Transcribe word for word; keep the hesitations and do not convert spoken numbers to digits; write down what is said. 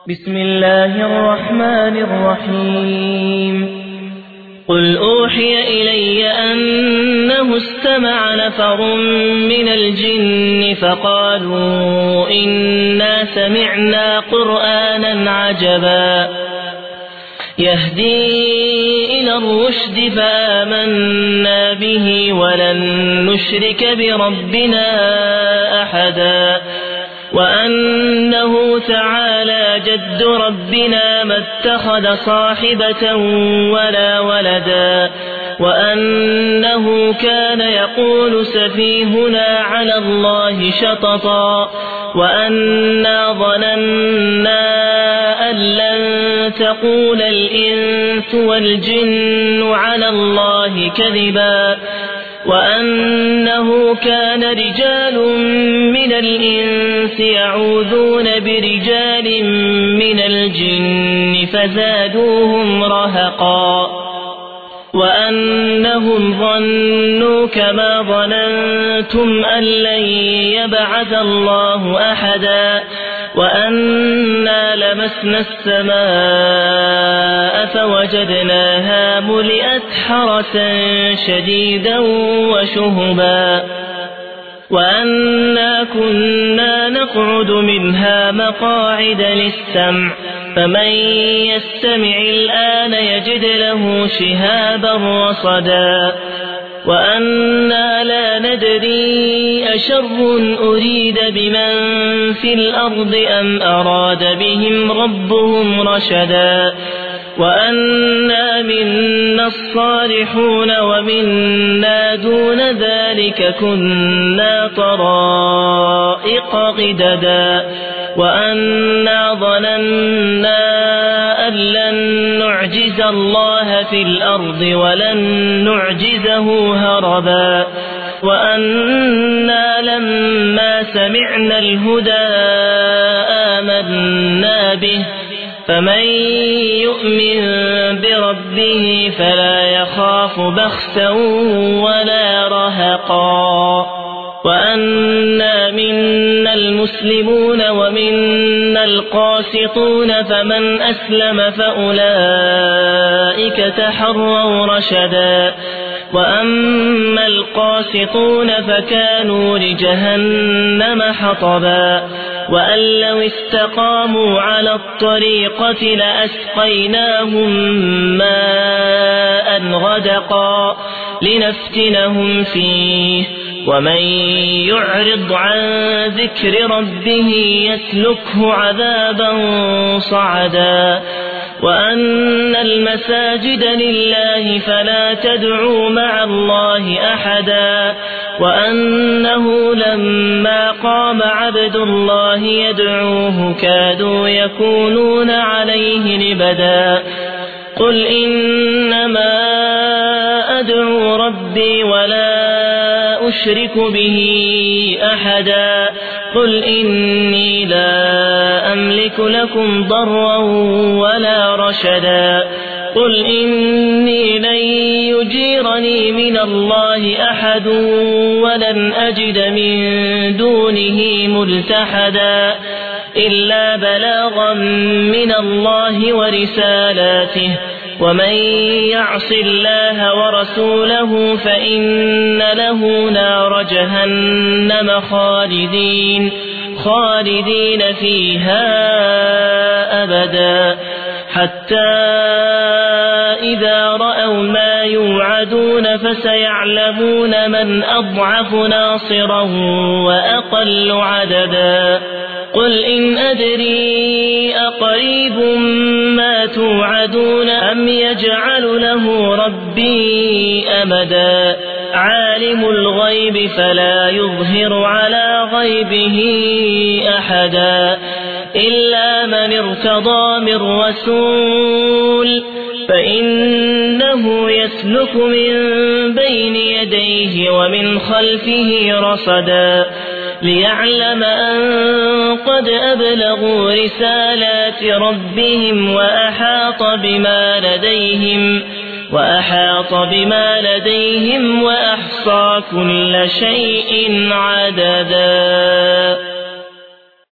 بسم الله الرحمن الرحيم قل أوحي إلي أنه استمع نفر من الجن فقالوا إنا سمعنا قرآنا عجبا يهدي إلى الرشد فآمنا به ولن نشرك بربنا أحدا وأنه تعالى جد ربنا ما اتخذ صاحبة ولا ولدا وأنه كان يقول سفيهنا على الله شططا وأنا ظننا أن لن تقول الإنس والجن على الله كذبا وأنه كان رجال من الإنس يعوذون برجال من الجن فزادوهم رهقا وأنهم ظنوا كما ظننتم أن لن يبعث الله أحدا وأنا لمسنا السماء فوجدناها ملئت حرسا شديدا وشهبا وأنا كنا نقعد منها مقاعد للسمع فمن يستمع الآن يجد له شهابا رصدا وأنا لا ندري أشر أريد بمن في الأرض أم أراد بهم ربهم رشدا وأنا منا الصالحون ومنا دون ذلك كنا طرائق غددا وأنا ظننا أن لن نعجز الله في الأرض ولن نعجزه هربا وأنا لما سمعنا الهدى آمنا به فمن يؤمن بربه فلا يخاف بخسا ولا رهقا وأنا منا المسلمون ومنا القاسطون فمن أسلم فأولئك تحروا رشدا وأما القاسطون فكانوا لجهنم حطبا وأن لو استقاموا على الطريقة لأسقيناهم ماء غدقا لنفتنهم فيه ومن يعرض عن ذكر ربه يسلكه عذابا صعدا وأن المساجد لله فلا تدعوا مع الله أحدا وأنه لما قام عبد الله يدعوه كادوا يكونون عليه لبدا قل إنما أدعو ربي ولا أشرك به أحدا قل إني لا أملك لكم ضرا ولا رشدا قل إني لن يجيرني من الله أحد ولن أجد من دونه ملتحدا إلا بلاغا من الله ورسالاته ومن يعص الله ورسوله فإن له نار جهنم خالدين خالدين فيها أبدا حتى إذا رأوا ما يوعدون فسيعلمون من أضعف ناصرا وأقل عددا قل إن أدري أقريب ما توعدون أم يجعل له ربي أمدا عالم الغيب فلا يظهر على غيبه أحدا إلا من ارتضى من رسول فإنه يسلك من بين يديه ومن خلفه رصدا ليعلم أن قد أبلغوا رسالات ربهم وأحاط بما لديهم وأحاط بما لديهم وأحصى كل شيء عددا.